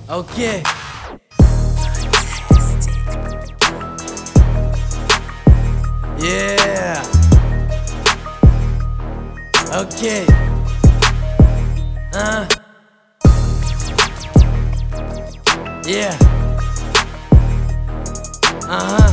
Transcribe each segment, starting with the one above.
Окей. Yeah. Окей. Yeah. Ага.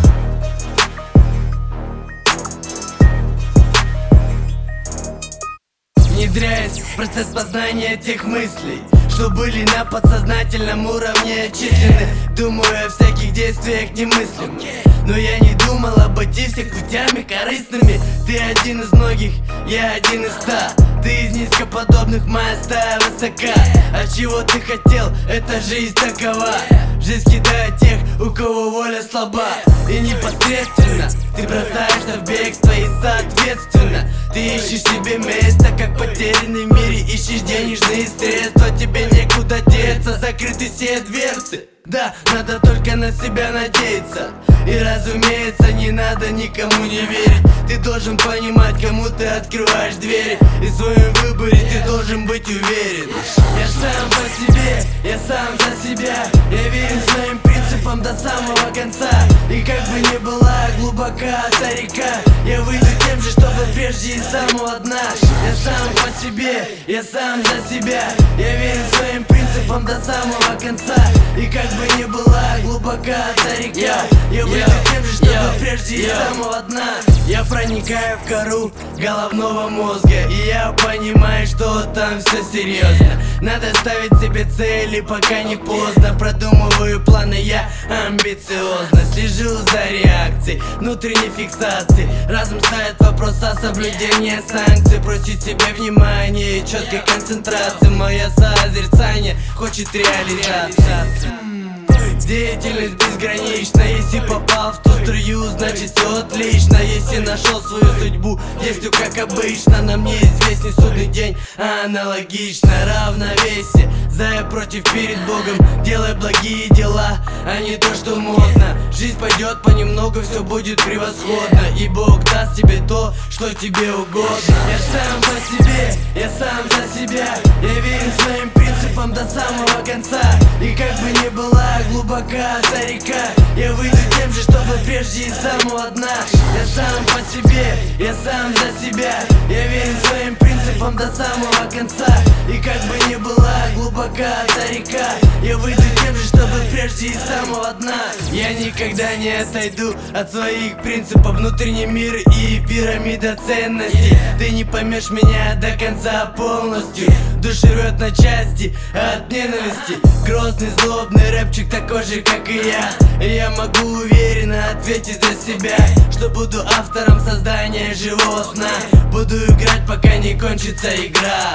Внедряясь в процесс познания тех мыслей, что были на подсознательном уровне очищены. Думаю о всяких действиях немыслимых, но я не думал об идти всех путями корыстными. Ты один из многих, я один из 100. Ты из низкоподобных, моя стая высока. А чего ты хотел, эта жизнь такова. Жизнь кидает тех, у кого воля слаба. И непосредственно ты бросаешься в бегство. И соответственно ты ищешь себе место, как потерянный в мире ищешь денежные средства. Тебе некуда деться, закрыты все дверцы. Да, надо только на себя надеяться. И разумеется, не надо никому не верить. Ты должен понимать, кому ты открываешь двери. И в своем выборе ты должен быть уверен. Я сам по себе, я сам за себя. Я верен своим принципам до самого конца. И как бы ни была глубока та река, я выйду тем же, что был прежде из самого дна. Я сам по себе, я сам за себя. Я верен своим принципам до самого конца. И как бы ни была глубока та река, я выйду тем же, что был прежде из самого дна. Я проникаю в кору головного мозга, и я понимаю, что там все серьезно. Надо ставить себе цели, пока не поздно. Продумываю планы, я амбициозно слежу за реакцией внутренней фиксации. Разум ставит вопрос о соблюдении санкций. Просит себе внимание и четкой концентрации. Мое созерцание хочет реализации. Деятельность безгранична. Если попал в ту струю, значит все отлично. Если нашел свою судьбу, действую как обычно. На мне известный судный день, аналогично. Равновесие, за и против перед Богом. Делай благие дела, а не то, что модно. Жизнь пойдет понемногу, все будет превосходно. И Бог даст тебе то, что тебе угодно. Я сам по себе, я сам за себя. Я верен своим принципам до самого конца. И как бы ни была глубока та река, я выйду тем же, что был прежде из самого дна. Я сам по себе, я сам за себя. Я верен своим принципам до самого конца. И как бы ни была глубока та река, я выйду тем же, что был прежде из самого дна. Я никогда не отойду от своих принципов. Внутренний мир и пирамида ценностей. Ты не поймешь меня до конца полностью. Душа рвет на части от ненависти. Грозный, злобный рэпчик такой же, как и я. И я могу уверенно ответить за себя, что буду автором создания живого сна. Буду играть, пока не кончится игра.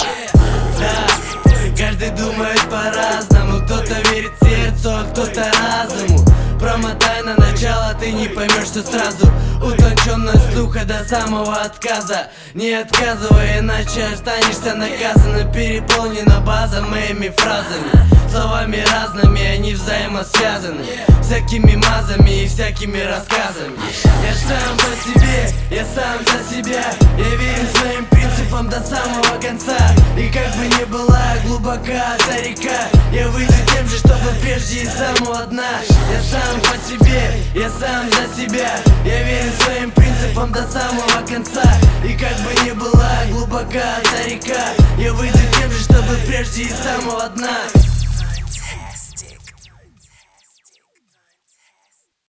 Да, каждый думает по-разному. Кто-то верит сердцу, а кто-то разуму. Промотай на начало, ты не поймешь все сразу. Утонченность слуха до самого отказа. Не отказывай, иначе останешься наказанным. Переполнена база моими фразами, словами разными, они взаимосвязаны. Всякими мазами и всякими рассказами. Я сам по себе, я сам за себя. Я верен своим принципам до самого конца. И как бы ни была глубока та река, я выйду тем же, что был прежде из самого дна. Я сам по себе, я сам за себя. Я верен своим принципам до самого конца. И как бы ни была глубока та река, я выйду тем же, что был прежде из самого дна.